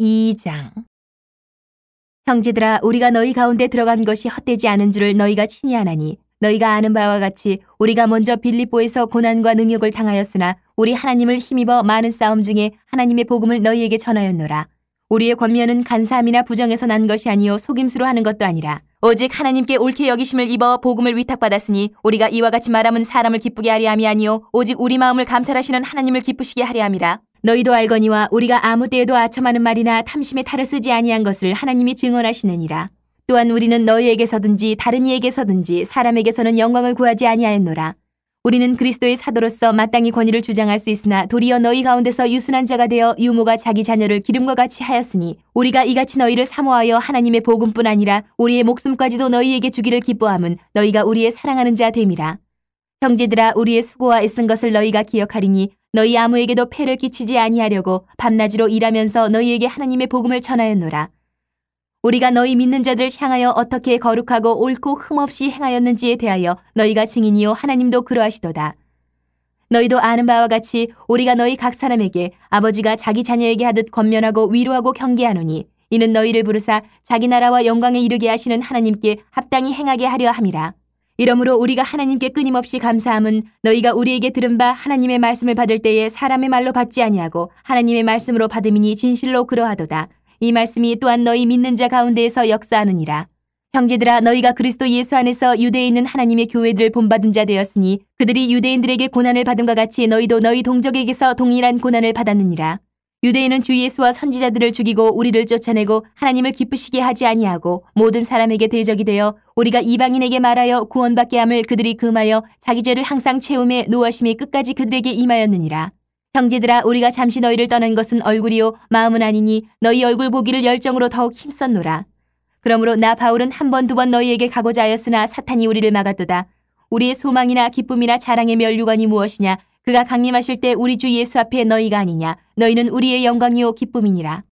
2장. 형제들아, 우리가 너희 가운데 들어간 것이 헛되지 않은 줄을 너희가 친히 아나니, 너희가 아는 바와 같이 우리가 먼저 빌립보에서 고난과 능욕을 당하였으나 우리 하나님을 힘입어 많은 싸움 중에 하나님의 복음을 너희에게 전하였노라. 우리의 권면은 간사함이나 부정에서 난 것이 아니요 속임수로 하는 것도 아니라 오직 하나님께 옳게 여기심을 입어 복음을 위탁받았으니 우리가 이와 같이 말함은 사람을 기쁘게 하려 함이 아니요 오직 우리 마음을 감찰하시는 하나님을 기쁘시게 하려 함이라. 너희도 알거니와 우리가 아무 때에도 아첨하는 말이나 탐심의 탈을 쓰지 아니한 것을 하나님이 증언하시느니라. 또한 우리는 너희에게서든지 다른 이에게서든지 사람에게서는 영광을 구하지 아니하였노라. 우리는 그리스도의 사도로서 마땅히 권위를 주장할 수 있으나 도리어 너희 가운데서 유순한 자가 되어 유모가 자기 자녀를 기름과 같이 하였으니 우리가 이같이 너희를 사모하여 하나님의 복음뿐 아니라 우리의 목숨까지도 너희에게 주기를 기뻐함은 너희가 우리의 사랑하는 자 됨이라. 형제들아, 우리의 수고와 애쓴 것을 너희가 기억하리니 너희 아무에게도 폐를 끼치지 아니하려고 밤낮으로 일하면서 너희에게 하나님의 복음을 전하였노라. 우리가 너희 믿는 자들 향하여 어떻게 거룩하고 옳고 흠없이 행하였는지에 대하여 너희가 증인이요 하나님도 그러하시도다. 너희도 아는 바와 같이 우리가 너희 각 사람에게 아버지가 자기 자녀에게 하듯 권면하고 위로하고 경계하노니 이는 너희를 부르사 자기 나라와 영광에 이르게 하시는 하나님께 합당히 행하게 하려 함이라. 이러므로 우리가 하나님께 끊임없이 감사함은 너희가 우리에게 들은 바 하나님의 말씀을 받을 때에 사람의 말로 받지 아니하고 하나님의 말씀으로 받음이니 진실로 그러하도다. 이 말씀이 또한 너희 믿는 자 가운데에서 역사하느니라. 형제들아, 너희가 그리스도 예수 안에서 유대에 있는 하나님의 교회들을 본받은 자 되었으니 그들이 유대인들에게 고난을 받음과 같이 너희도 너희 동족에게서 동일한 고난을 받았느니라. 유대인은 주 예수와 선지자들을 죽이고 우리를 쫓아내고 하나님을 기쁘시게 하지 아니하고 모든 사람에게 대적이 되어 우리가 이방인에게 말하여 구원받게 함을 그들이 금하여 자기 죄를 항상 채움에 노하심이 끝까지 그들에게 임하였느니라. 형제들아, 우리가 잠시 너희를 떠난 것은 얼굴이요 마음은 아니니 너희 얼굴 보기를 열정으로 더욱 힘썼노라. 그러므로 나 바울은 한 번 두 번 너희에게 가고자 하였으나 사탄이 우리를 막았도다. 우리의 소망이나 기쁨이나 자랑의 멸류관이 무엇이냐? 그가 강림하실 때 우리 주 예수 앞에 너희가 아니냐? 너희는 우리의 영광이요 기쁨이니라.